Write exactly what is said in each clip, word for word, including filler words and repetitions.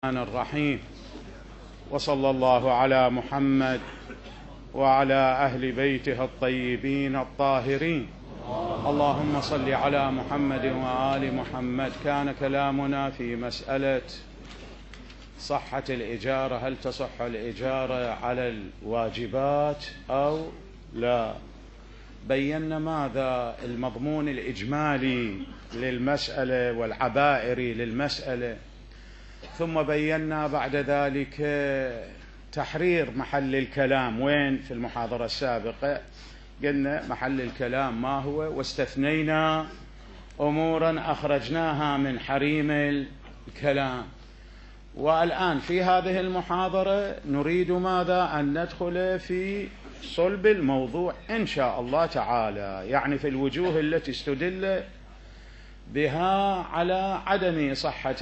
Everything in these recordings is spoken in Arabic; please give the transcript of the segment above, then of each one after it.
الرحمن الرحيم. وصلى الله على محمد وعلى أهل بيته الطيبين الطاهرين. اللهم صل على محمد وآل محمد. كان كلامنا في مسألة صحة الإجارة، هل تصح الإجارة على الواجبات أو لا؟ بينا ماذا المضمون الإجمالي للمسألة والعبائري للمسألة، ثم بينا بعد ذلك تحرير محل الكلام. وين في المحاضرة السابقة قلنا محل الكلام ما هو، واستثنينا أمورا أخرجناها من حريم الكلام. والآن في هذه المحاضرة نريد ماذا؟ أن ندخل في صلب الموضوع إن شاء الله تعالى، يعني في الوجوه التي استدل بها على عدم صحة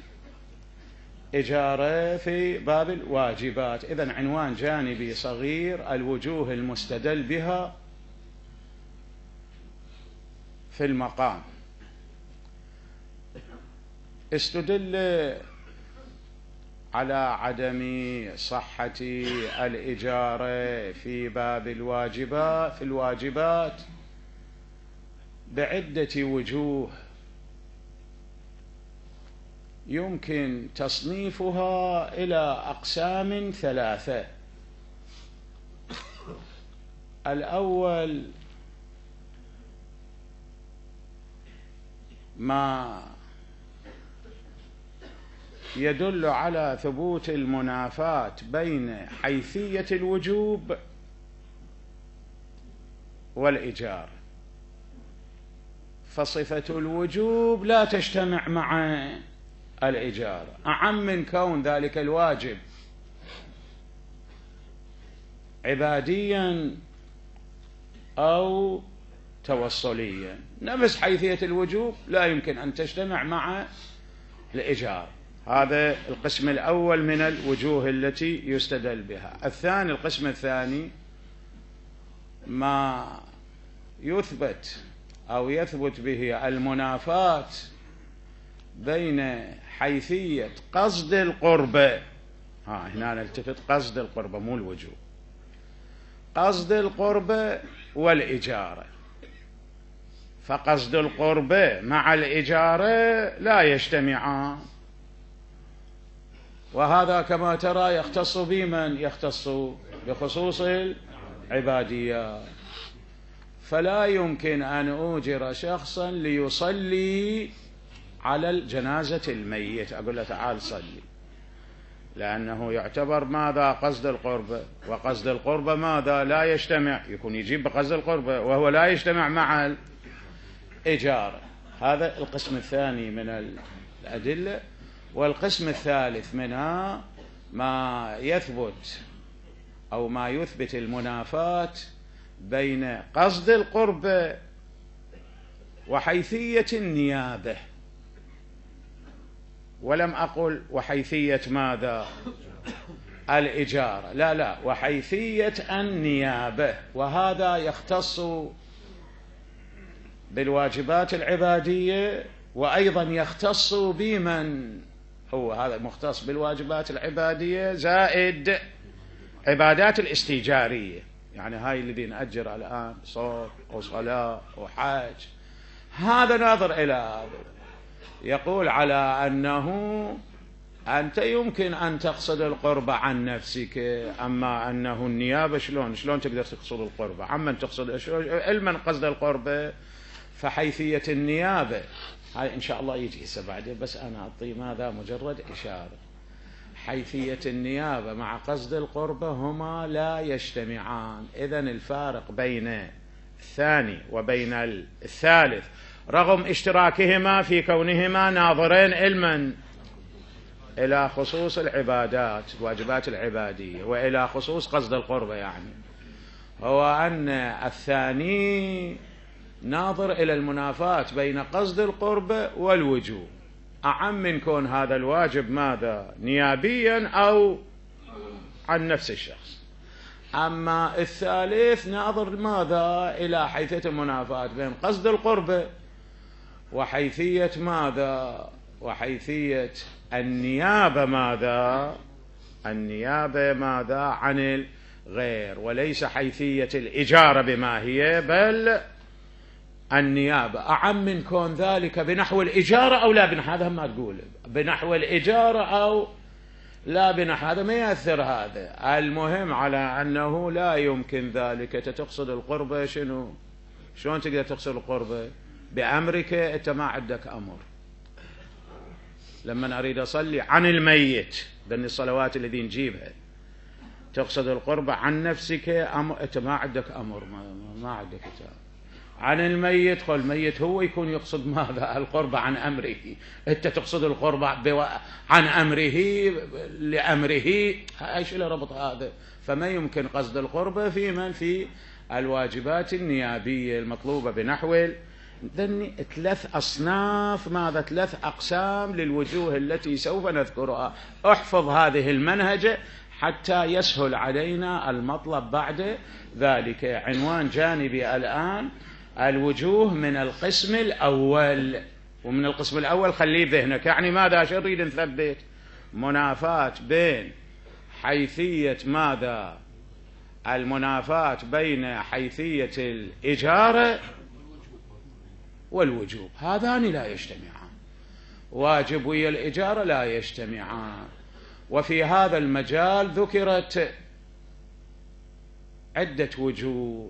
الإجارة في باب الواجبات. إذن عنوان جانبي صغير: الوجوه المستدل بها في المقام. استدل على عدم صحة الإجارة في باب الواجبات في الواجبات بعدة وجوه يمكن تصنيفها إلى أقسام ثلاثة. الأول ما يدل على ثبوت المنافاة بين حيثية الوجوب والإجارة، فصفة الوجوب لا تجتمع مع الإجارة، أعم من كون ذلك الواجب عباديا أو توصليا. نفس حيثية الوجوب لا يمكن أن تجتمع مع الإجارة. هذا القسم الأول من الوجوه التي يستدل بها. الثاني القسم الثاني ما يثبت أو يثبت به المنافاة بين حيثية قصد القربة. ها هنا نلتفت: قصد القربة مو الوجوب، قصد القربة والإجارة. فقصد القربة مع الإجارة لا يجتمعان، وهذا كما ترى يختص بمن؟ يختص بخصوص العبادية. فلا يمكن أن أوجر شخصا ليصلي على الجنازة الميت أقول له تعال صلي، لأنه يعتبر ماذا؟ قصد القربة، وقصد القربة ماذا؟ لا يجتمع، يكون يجيب بقصد القربة وهو لا يجتمع مع الإجارة. هذا القسم الثاني من الأدلة. والقسم الثالث منها ما يثبت أو ما يثبت المنافاة بين قصد القربة وحيثية النيابة. ولم أقل وحيثية ماذا؟ الإجارة، لا لا، وحيثية النيابة. وهذا يختص بالواجبات العبادية، وأيضا يختص بمن هو هذا مختص بالواجبات العبادية زائد عبادات الاستيجارية، يعني هاي الذي نأجر الآن صوم وصلاة وحاج. هذا ناظر إلى هذا، يقول على أنه أنت يمكن أن تقصد القربة عن نفسك، أما أنه النيابة شلون شلون تقدر تقصد القربة عمن تقصد علما قصد القربة. فحيثية النيابة هاي إن شاء الله يجي هسه بعدين، بس أنا أعطي ماذا؟ مجرد إشارة. حيثية النيابة مع قصد القربة هما لا يجتمعان. إذن الفارق بين الثاني وبين الثالث رغم اشتراكهما في كونهما ناظرين علما إلى خصوص العبادات الواجبات العبادية وإلى خصوص قصد القربة، يعني هو أن الثاني ناظر إلى المنافاة بين قصد القربة والوجوب، أعم من كون هذا الواجب ماذا؟ نيابيا أو عن نفس الشخص. أما الثالث ناظر ماذا؟ إلى حيثية المنافاة بين قصد القربة وحيثية ماذا؟ وحيثية النيابة ماذا؟ النيابة ماذا؟ عن الغير، وليس حيثية الإجارة بما هي، بل النيابة أعم من كون ذلك بنحو الإجارة أو لا بنحو، هذا ما تقول بنحو الإجارة أو لا بنحو، هذا ما يأثر. هذا المهم على أنه لا يمكن ذلك. تقصد القربة شنو؟ شلون تقدر تقصد القربة؟ بأمرك أنت ما عندك أمر. لما أريد أصلي عن الميت، ذن الصلوات الذي نجيبها، تقصد القربة عن نفسك أمر، أنت ما عندك أمر، ما, ما عندك كتاب. عن الميت، قل الميت هو يكون يقصد ماذا؟ القربة عن أمره. أنت تقصد القربة بو... عن أمره لأمره، ايش له ربط هذا؟ فما يمكن قصد القربة في من؟ في الواجبات النيابية المطلوبة بنحو ذني. ثلاث أصناف ماذا؟ ثلاث أقسام للوجوه التي سوف نذكرها. احفظ هذه المنهجة حتى يسهل علينا المطلب بعد ذلك. عنوان جانبي الآن الوجوه من القسم الأول. ومن القسم الأول خليه بذهنك، يعني ماذا نريد نثبت؟ منافاة بين حيثية ماذا؟ المنافاة بين حيثية الإجارة والوجوب، هذان لا يجتمعان. واجب ويا الإجارة لا يجتمعان. وفي هذا المجال ذكرت عدة وجوه،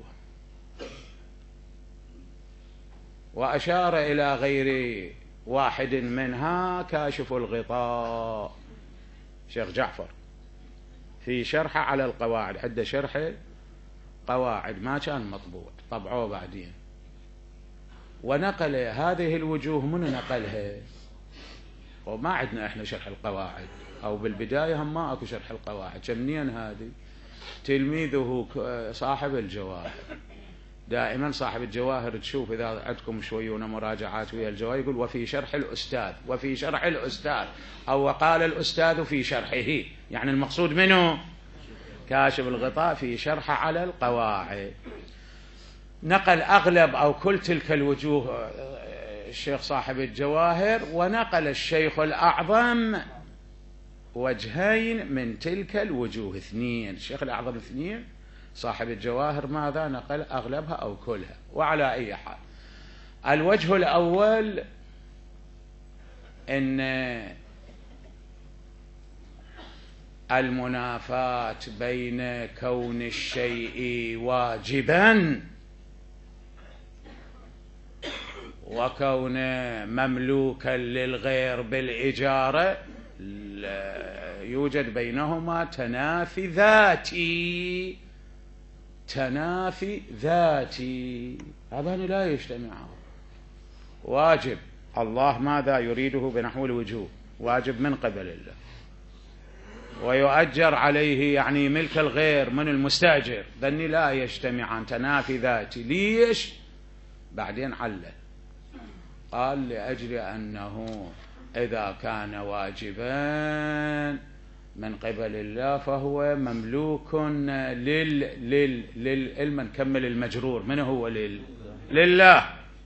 وأشار إلى غير واحد منها كاشف الغطاء شيخ جعفر في شرحه على القواعد. عنده شرح قواعد ما كان مطبوع، طبعوه بعدين، ونقل هذه الوجوه. من نقلها؟ وما عندنا احنا شرح القواعد، او بالبداية هم ما اكو شرح القواعد. كمنين هذه؟ تلميذه صاحب الجواهر. دائما صاحب الجواهر تشوف اذا عندكم شويون مراجعات ويا الجواهر يقول وفي شرح الاستاذ، وفي شرح الاستاذ، او وقال الاستاذ في شرحه، يعني المقصود منه كاشف الغطاء في شرحه على القواعد. نقل اغلب او كل تلك الوجوه الشيخ صاحب الجواهر، ونقل الشيخ الاعظم وجهين من تلك الوجوه، اثنين. الشيخ الاعظم اثنين، صاحب الجواهر ماذا؟ نقل أغلبها أو كلها. وعلى أي حال، الوجه الأول أن المنافاة بين كون الشيء واجبا وكون مملوكا للغير بالإجارة يوجد بينهما تنافي ذاتي. تنافي ذاتي، هذان لا يجتمعان. واجب الله ماذا يريده بنحو الوجوب؟ واجب من قبل الله، ويؤجر عليه يعني ملك الغير من المستأجر، ذني لا يجتمعان. تنافي ذاتي. ليش؟ بعدين علل، قال لأجل أنه إذا كان واجبا من قبل الله فهو مملوك لل لل لل نكمل المجرور، من هو لل لله.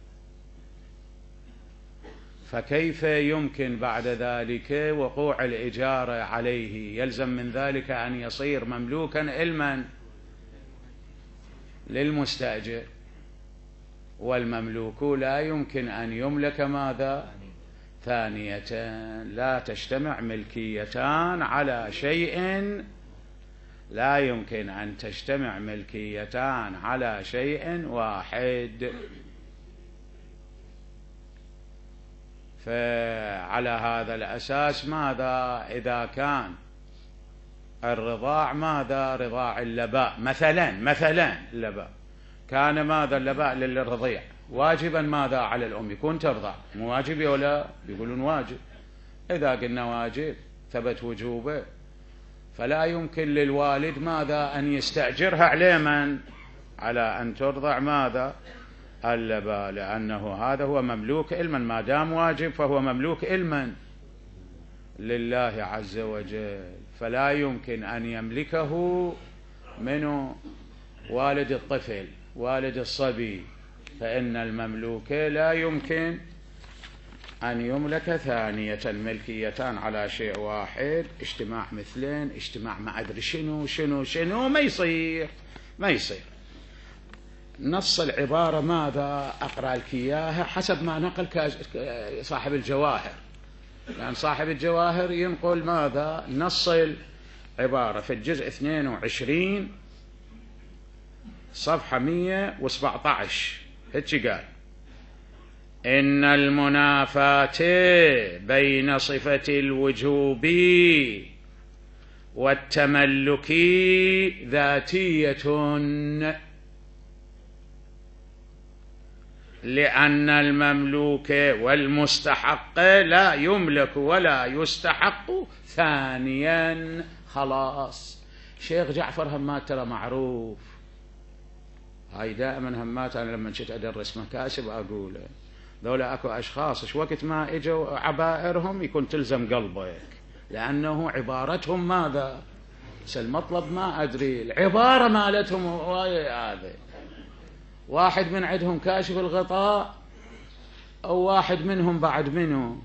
فكيف يمكن بعد ذلك وقوع الإجارة عليه؟ يلزم من ذلك أن يصير مملوكا علما للمستأجر، والمملوك لا يمكن أن يملك ماذا؟ ثانية. لا تجتمع ملكيتان على شيء، لا يمكن أن تجتمع ملكيتان على شيء واحد. فعلى هذا الأساس ماذا؟ إذا كان الرضاع ماذا؟ رضاع اللباء مثلا، مثلا اللباء كان ماذا؟ اللباء للرضيع واجبا ماذا؟ على الأم، يكون ترضع. مو واجب ولا؟ يقولون واجب. إذا قلنا واجب ثبت وجوبه، فلا يمكن للوالد ماذا؟ أن يستأجرها على من؟ على أن ترضع ماذا؟ اللباء، لأنه هذا هو مملوك علما. ما دام واجب فهو مملوك علما لله عز وجل، فلا يمكن أن يملكه منه والد الطفل، والد الصبي، فإن المملوك لا يمكن أن يملك ثانية، ملكيتان على شيء واحد، اجتماع مثلين، اجتماع ما أدري شنو شنو شنو، ما يصير ما يصير. نص العبارة ماذا؟ أقرأ لك إياها حسب ما نقل صاحب الجواهر، لأن يعني صاحب الجواهر ينقل ماذا؟ نص العبارة في الجزء اثنين وعشرين صفحة مئة وسبعة عشر، هيك قال: إن المنافاة بين صفة الوجوب والتملك ذاتية، لأن المملوك والمستحق لا يملك ولا يستحق ثانيا. خلاص. شيخ جعفر همات ترى معروف، هاي دائما همات أنا لما كنت أدرس مكاسب أقوله، ذولا أكو أشخاص إيش وقت ما إجوا عبائرهم يكون تلزم قلبك، لأنه عبارتهم ماذا؟ المطلب ما أدري العبارة مالتهم هذا. واحد من عندهم كاشف الغطاء، أو واحد منهم بعد منه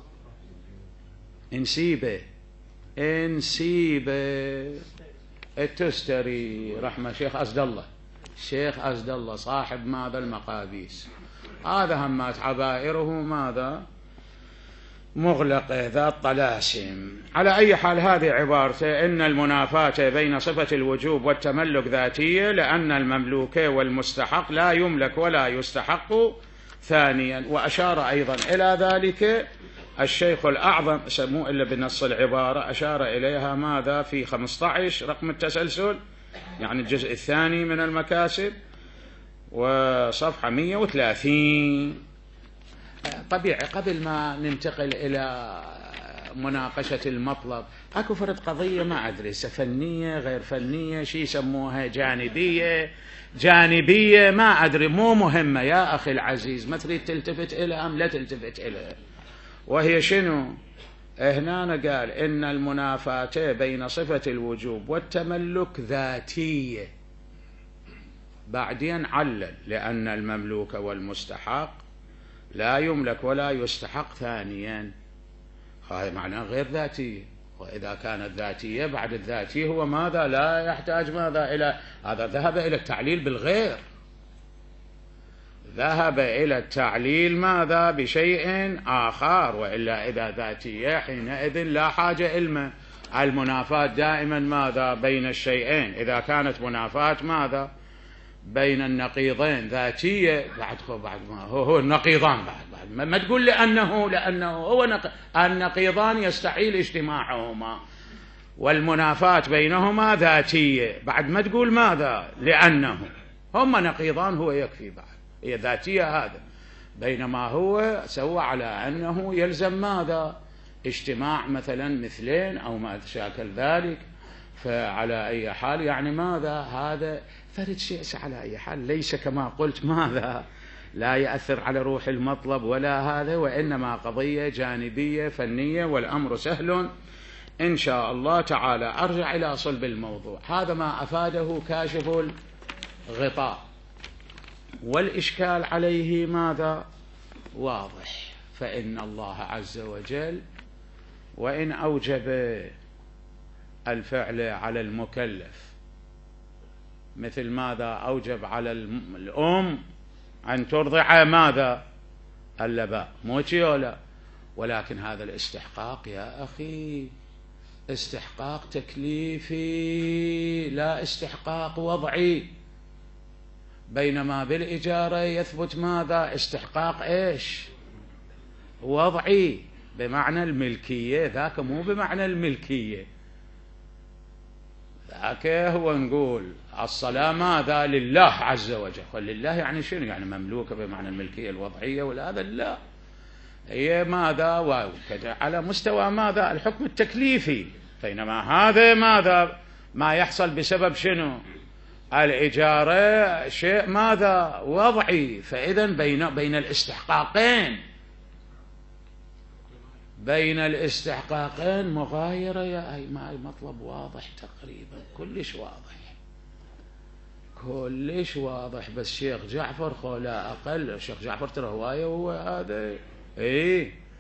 انسيبه انسيبه التستري رحمة شيخ أسد الله، شيخ أسد الله صاحب ماذا؟ المقابيس. هذا همات عبائره ماذا؟ مغلقة ذات طلاسم. على أي حال هذه عبارته: إن المنافاة بين صفة الوجوب والتملك ذاتية، لأن المملوك والمستحق لا يملك ولا يستحق ثانيا. وأشار أيضا إلى ذلك الشيخ الأعظم، سموه إلا بنص العبارة، أشار إليها ماذا؟ في خمسة عشر رقم التسلسل، يعني الجزء الثاني من المكاسب وصفحة مئة وثلاثين. طبيعي قبل ما ننتقل إلى مناقشة المطلب أكو فرد قضية ما أدري فنية غير فنية، شي يسموها جانبية جانبية ما أدري، مو مهمة يا أخي العزيز، ما تريد تلتفت إلى أم لا تلتفت إلى. وهي شنو؟ هنا قال: إن المنافاة بين صفة الوجوب والتملك ذاتية، بعدين علل: لأن المملوك والمستحق لا يملك ولا يستحق ثانيا. هذا معناه غير ذاتية، وإذا كانت ذاتية بعد الذاتي هو ماذا؟ لا يحتاج ماذا؟ إلى هذا ذهب إلى التعليل بالغير، ذهب إلى التعليل ماذا؟ بشيء آخر. وإلا إذا ذاتية حينئذ لا حاجة إلما. المنافاة دائما ماذا؟ بين الشيئين. إذا كانت منافاة ماذا؟ بين النقيضين ذاتية، بعد بعد ما هو, هو النقيضان بعد, بعد ما, ما تقول لأنه لأنه هو نق... النقيضان يستحيل اجتماعهما، والمنافاة بينهما ذاتية، بعد ما تقول ماذا؟ لأنه هما نقيضان هو يكفي، بعد هي ذاتية هذا، بينما هو سوى على أنه يلزم ماذا؟ اجتماع مثلا مثلين أو ما شاكل ذلك. فعلى أي حال يعني ماذا؟ هذا فرد شيء على أي حال ليس كما قلت ماذا؟ لا يأثر على روح المطلب ولا هذا، وإنما قضية جانبية فنية، والأمر سهل إن شاء الله تعالى. أرجع إلى صلب الموضوع. هذا ما أفاده كاشف الغطاء، والإشكال عليه ماذا؟ واضح. فإن الله عز وجل وإن أوجب الفعل على المكلف، مثل ماذا؟ أوجب على الأم أن ترضع ماذا؟ اللباء، مو ولا، ولكن هذا الاستحقاق يا أخي استحقاق تكليفي لا استحقاق وضعي، بينما بالإجارة يثبت ماذا؟ استحقاق إيش؟ وضعي، بمعنى الملكية، ذاك مو بمعنى الملكية. ذاك هو نقول الصلاة ماذا؟ لله عز وجل. ولله يعني شنو؟ يعني مملوكة بمعنى الملكية الوضعية، ولا هذا لا، هي ماذا؟ وكذا على مستوى ماذا؟ الحكم التكليفي. بينما هذا ماذا؟ ما يحصل بسبب شنو؟ الإجارة شيء ماذا؟ وضعي. فإذا بين بين الاستحقاقين بين الاستحقاقين مغايرة يا أي. ما المطلب واضح تقريبا، كلش واضح كلش واضح. بس شيخ جعفر خو لا أقل، شيخ جعفر ترى هواية، وهو هذا إيه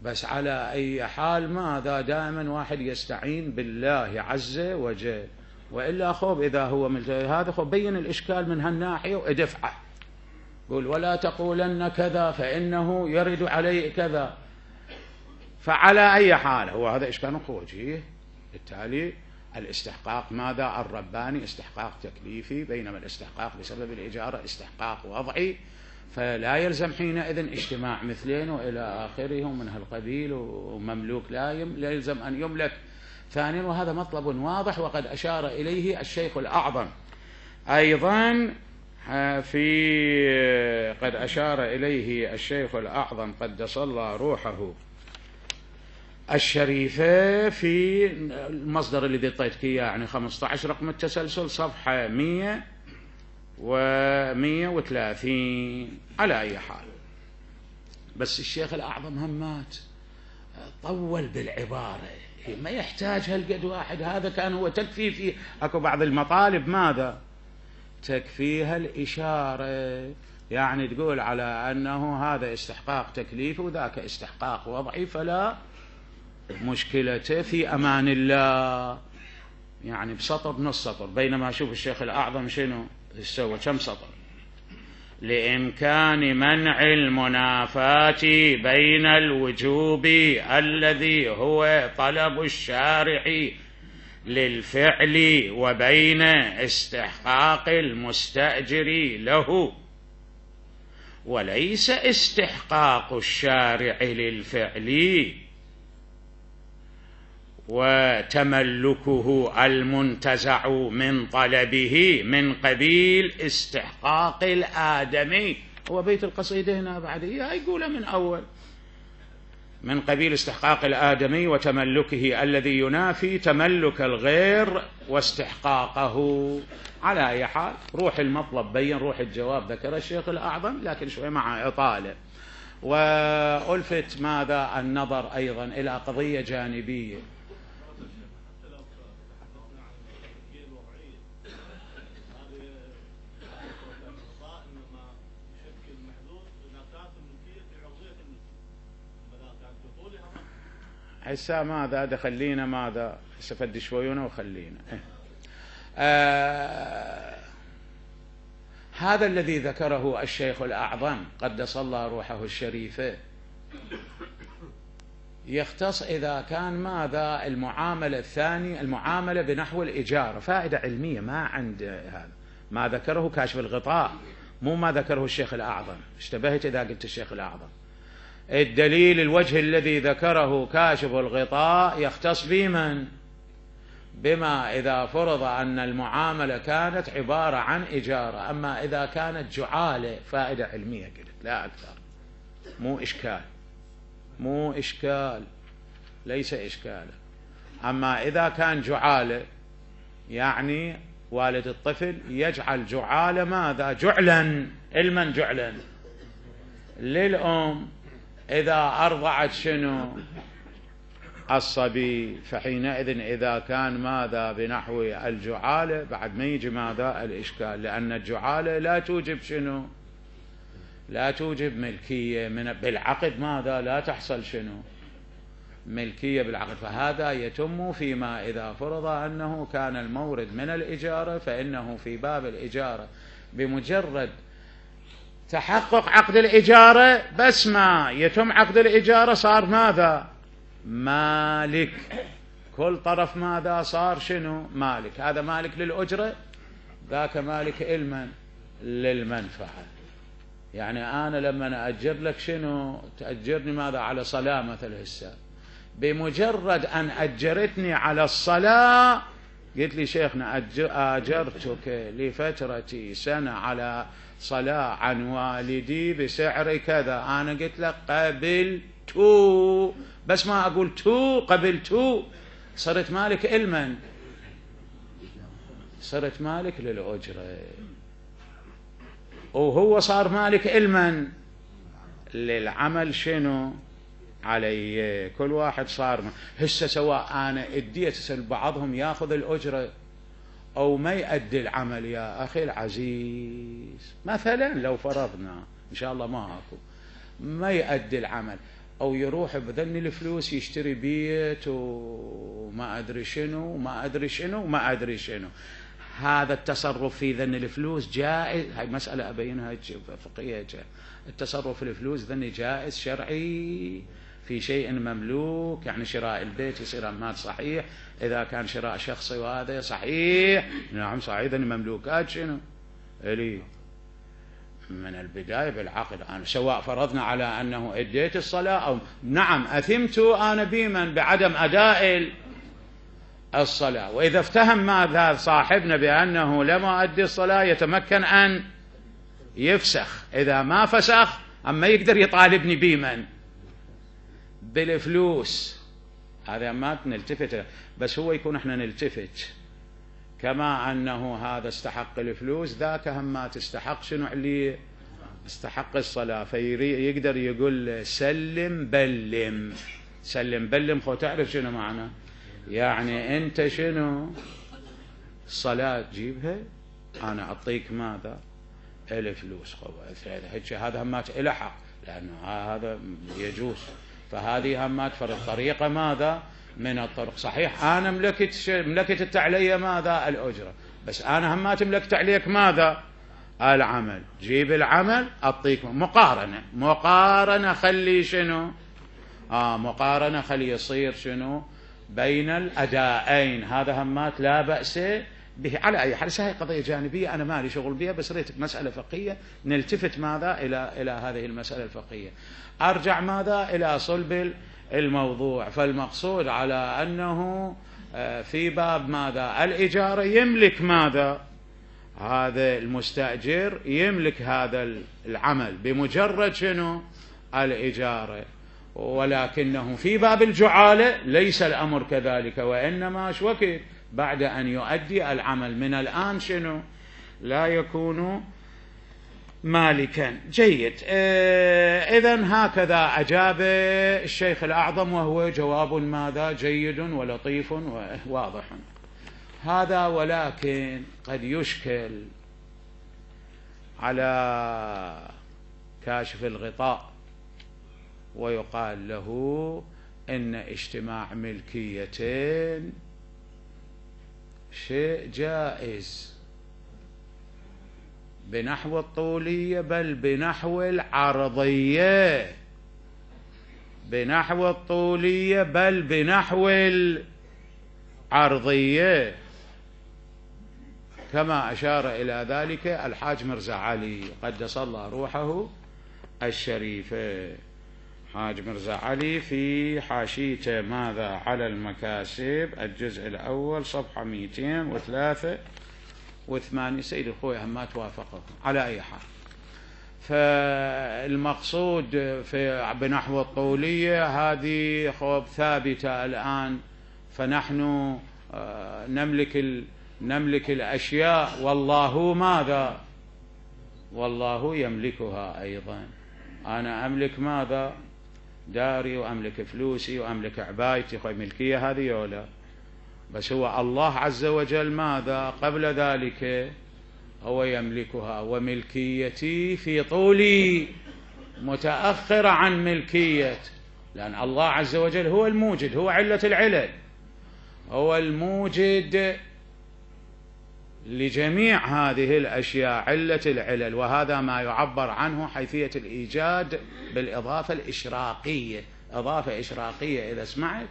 بس على أي حال ماذا دائما واحد يستعين بالله عز وجل، وإلا خوب إذا هو مثل هذا خوب بين الإشكال من هالناحية وادفعه، قول ولا تقولن كذا فإنه يرد عليه كذا. فعلى أي حال هو هذا إشكال وجيه. بالتالي الاستحقاق ماذا الرباني استحقاق تكليفي، بينما الاستحقاق بسبب الإجارة استحقاق وضعي، فلا يلزم حينئذ اجتماع مثلين وإلى آخره من هالقبيل، ومملوك لا يلزم أن يملك ثانيا. وهذا مطلب واضح وقد أشار إليه الشيخ الأعظم أيضا في قد أشار إليه الشيخ الأعظم قدس الله روحه الشريفة في المصدر الذي اعطيتك اياه، يعني خمسة عشر رقم التسلسل صفحة مئة ومئة وثلاثين. على أي حال بس الشيخ الأعظم همات طول بالعبارة، ما يحتاج هالقد واحد، هذا كان هو تكفي فيه. أكو بعض المطالب ماذا تكفيها الإشارة، يعني تقول على أنه هذا استحقاق تكليفي وذاك استحقاق وضعي، فلا مشكلته في أمان الله، يعني بسطر نص سطر. بينما شوف الشيخ الأعظم شنو سوى، كم سطر: لإمكان منع المنافاة بين الوجوب الذي هو طلب الشارع للفعل وبين استحقاق المستأجر له، وليس استحقاق الشارع للفعل وتملكه المنتزع من طلبه من قبيل استحقاق الآدمي. هو بيت القصيدة هنا بعد يقوله من أول، من قبيل استحقاق الآدمي وتملكه الذي ينافي تملك الغير واستحقاقه. على أي حال روح المطلب بين، روح الجواب ذكر الشيخ الأعظم لكن شوي مع إطالة. وألفت ماذا النظر أيضا إلى قضية جانبية، هسه ماذا دخلينا ماذا استفد شوينا وخلينا آه هذا الذي ذكره الشيخ الأعظم قدس الله روحه الشريفة يختص إذا كان ماذا المعاملة الثانية، المعاملة بنحو الإجارة، فائدة علمية ما عند هذا، ما ذكره كاشف الغطاء مو ما ذكره الشيخ الأعظم. اشتبهت إذا قلت الشيخ الأعظم. الدليل الوجه الذي ذكره كاشف الغطاء يختص بمن؟ بما إذا فرض أن المعاملة كانت عبارة عن إجارة. أما إذا كانت جعالة فائدة علمية قلت لا أكثر، مو إشكال، مو إشكال، ليس إشكالا. أما إذا كان جعالة يعني والد الطفل يجعل جعالة ماذا؟ جعلا. المن جعلا؟ للأم إذا أرضعت شنو؟ الصبي. فحينئذ إذا كان ماذا بنحو الجعالة بعد ما يجي ماذا الإشكال، لأن الجعالة لا توجب شنو؟ لا توجب ملكية من بالعقد، ماذا لا تحصل شنو؟ ملكية بالعقد. فهذا يتم فيما إذا فرض أنه كان المورد من الإجارة، فإنه في باب الإجارة بمجرد تحقق عقد الإجارة بس ما يتم عقد الإجارة صار ماذا؟ مالك. كل طرف ماذا صار شنو؟ مالك. هذا مالك للأجرة، ذاك مالك المن؟ للمنفعة. يعني أنا لما أجر لك شنو؟ تأجرني ماذا؟ على صلاة مثل هسه، بمجرد أن أجرتني على الصلاة قلت لي شيخنا أجرتك لفترة سنة على صلاة عن والدي بسعر كذا، أنا قلت لك قبلت، بس ما أقول تو قبلت، صرت مالك المن؟ صرت مالك للأجرة. وهو صار مالك المن؟ للعمل شنو علي. كل واحد صار هسه سواء أنا اديت بعضهم ياخذ الأجرة أو ما يؤدي العمل يا أخي العزيز، مثلا لو فرضنا إن شاء الله ما أكو ما يؤدي العمل أو يروح بذن الفلوس يشتري بيت وما أدري شنو وما أدري شنو وما أدري شنو. هذا التصرف في ذن الفلوس جائز. هاي مسألة أبينها فقهية. التصرف في الفلوس ذني جائز شرعي في شيء مملوك، يعني شراء البيت يصير مال صحيح. إذا كان شراء شخصي وهذا صحيح، نعم صحيح، ذني مملوكات شنو إلي من البداية بالعقد. أنا سواء فرضنا على أنه أديت الصلاة أو نعم أثمت أنا بمن بعدم أداء الصلاة. وإذا افتهم ماذا صاحبنا بأنه لم أؤدي الصلاة يتمكن أن يفسخ. إذا ما فسخ أما يقدر يطالبني بمن بالفلوس. هذا ما نلتفت، بس هو يكون احنا نلتفت كما أنه هذا استحق الفلوس ذاك هم ما تستحق شنو اللي استحق الصلاة. فيقدر يقول سلم بلم. سلم بلم خو تعرف شنو معنى؟ يعني أنت شنو الصلاة تجيبها أنا أعطيك ماذا الفلوس. هذا همات إلى حق لأنه هذا يجوز. فهذه همات فرق طريقة ماذا من الطرق. صحيح أنا ملكت ملكت علي ماذا الأجرة، بس أنا همات ملكت عليك ماذا العمل. جيب العمل أعطيك مقارنة. مقارنة خلي شنو آه مقارنة خلي يصير شنو بين الأدائين. هذا همات لا بأس به. على أي حال هاي قضية جانبية أنا مالي شغل بها، بس ريت مسألة فقهية نلتفت ماذا إلى إلى هذه المسألة الفقهية. أرجع ماذا إلى صلب الموضوع. فالمقصود على أنه في باب ماذا الإجارة يملك ماذا هذا المستأجر يملك هذا العمل بمجرد شنو الإجارة. ولكنه في باب الجعالة ليس الأمر كذلك، وإنما شوكت بعد أن يؤدي العمل من الآن شنو لا يكون مالكا. جيد. إذن هكذا أجاب الشيخ الأعظم، وهو جواب ماذا جيد ولطيف وواضح. هذا ولكن قد يشكل على كاشف الغطاء ويقال له إن اجتماع ملكيتين شيء جائز بنحو الطولية، بل بنحو العرضية. بنحو الطولية بل بنحو العرضية، كما أشار إلى ذلك الحاج مرزا علي قدس الله روحه الشريفة. حاج مرزا علي في حاشيته ماذا على المكاسب الجزء الأول صفحة مئتين وثلاثة وثمانين. سيد الخوي ما توافقه على أي حال. فالمقصود في بنحو الطولية هذه خوب ثابتة الآن. فنحن نملك نملك الأشياء والله ماذا والله يملكها أيضا. أنا أملك ماذا داري وأملك فلوسي وأملك عبايتي، خوي ملكية هذه ولا؟ بس هو الله عز وجل ماذا قبل ذلك هو يملكها. وملكيتي في طولي متأخرة عن ملكية، لأن الله عز وجل هو الموجد، هو علة العلل، هو الموجد لجميع هذه الأشياء، علة العلل. وهذا ما يعبر عنه حيثية الإيجاد بالإضافة الإشراقية. إضافة إشراقية إذا سمعت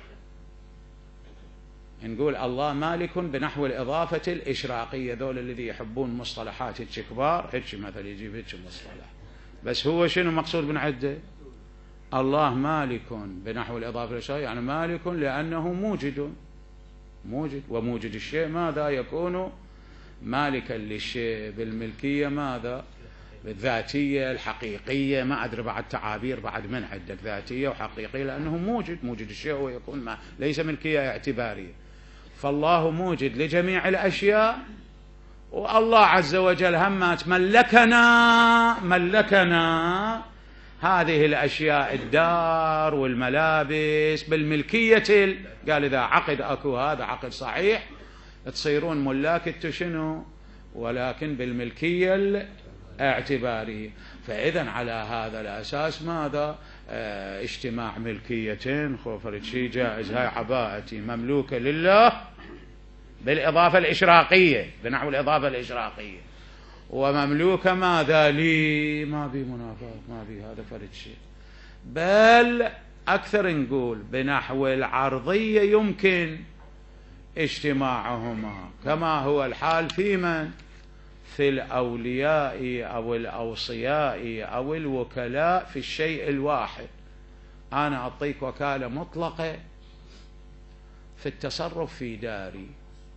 نقول الله مالك بنحو الإضافة الإشراقية. ذول الذي يحبون مصطلحات الكبار هيك مثل يجيب هيك مصطلح، بس هو شنو مقصود بنعده؟ الله مالك بنحو الإضافة الإشراقية، يعني مالك لأنه موجد. موجد وموجد الشيء ماذا يكون مالكا للشيء بالملكية ماذا بالذاتية الحقيقية. ما أدري بعد تعابير بعد من عندك ذاتية وحقيقية، لأنه موجد. موجد الشيء هو يكون ما ليس ملكية اعتبارية. فالله موجد لجميع الأشياء، والله عز وجل همات ملكنا ملكنا هذه الأشياء الدار والملابس بالملكية. قال إذا عقد أكو هذا عقد صحيح تصيرون ملاك شنو، ولكن بالملكية الاعتبارية. فإذا على هذا الأساس ماذا اه اجتماع ملكيتين خوفرت شي جائز، هاي عباءتي مملوكة لله بالإضافة الإشراقية بنحو الإضافة الإشراقية، ومملوكة ماذا لي، ما بي منافاة ما بي هذا فرد شيء. بل أكثر نقول بنحو العرضية يمكن اجتماعهما كما هو الحال في من في الأولياء أو الأوصياء أو الوكلاء في الشيء الواحد. أنا أعطيك وكالة مطلقة في التصرف في داري،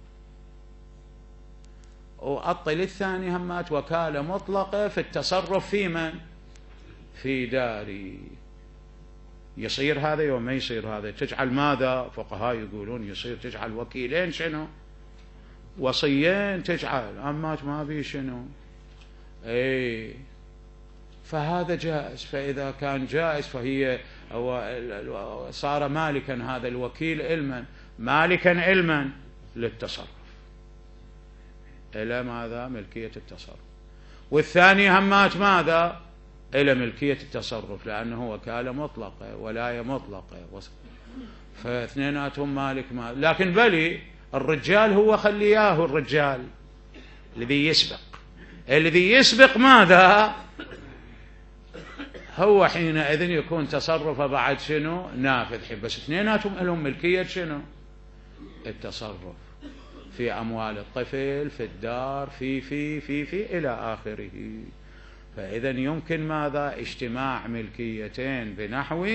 وأعطي للثاني همات وكالة مطلقة في التصرف في من في داري. يصير هذا يوم ما يصير هذا، تجعل ماذا فقهاء يقولون يصير تجعل وكيلين شنو وصيين، تجعل أمات ما بي شنو اي، فهذا جائز. فإذا كان جائز فهي صار مالكا هذا الوكيل علما مالكا علما للتصرف إلى ماذا ملكية التصرف، والثاني همات ماذا إلى ملكية التصرف لأنه وكالة مطلقة ولاية مطلقة، فاثنيناتهم مالك مال. لكن بلي الرجال هو خلياه الرجال الذي يسبق، الذي يسبق ماذا هو حينئذ يكون تصرفه بعد شنو نافذ، بس اثنيناتهم لهم ملكية شنو التصرف في أموال الطفل في الدار في في في في إلى آخره. فإذا يمكن ماذا اجتماع ملكيتين بنحو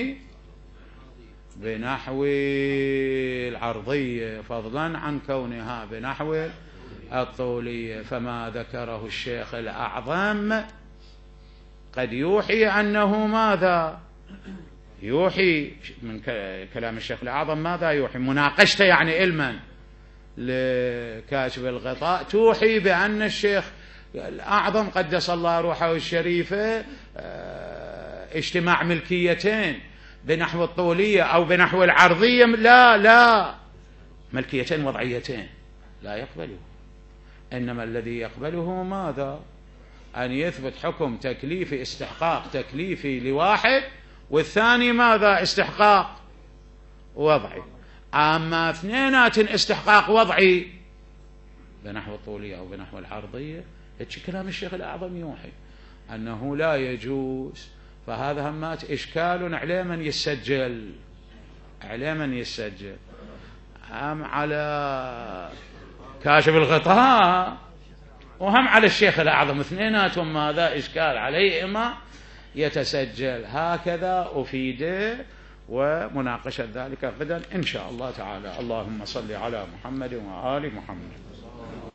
بنحو العرضية فضلا عن كونها بنحو الطولية. فما ذكره الشيخ الأعظم قد يوحي أنه ماذا يوحي من كلام الشيخ الأعظم ماذا يوحي مناقشته يعني علما لكاشف الغطاء توحي بأن الشيخ الأعظم قدس الله روحه الشريفة اجتماع ملكيتين بنحو الطولية أو بنحو العرضية لا لا ملكيتين وضعيتين لا يقبله، إنما الذي يقبله ماذا أن يثبت حكم تكليفي استحقاق تكليفي لواحد والثاني ماذا استحقاق وضعي. أما اثنينات استحقاق وضعي بنحو الطولية أو بنحو العرضية هيك كلام الشيخ الأعظم يوحي أنه لا يجوز. فهذا همات إشكال عليه من يسجل عليه من يسجل هم على كاشف الغطاء وهم على الشيخ الأعظم اثنيناتهم ماذا إشكال عليهما يتسجل. هكذا أفيده ومناقشة ذلك غدا إن شاء الله تعالى. اللهم صل على محمد وآل محمد.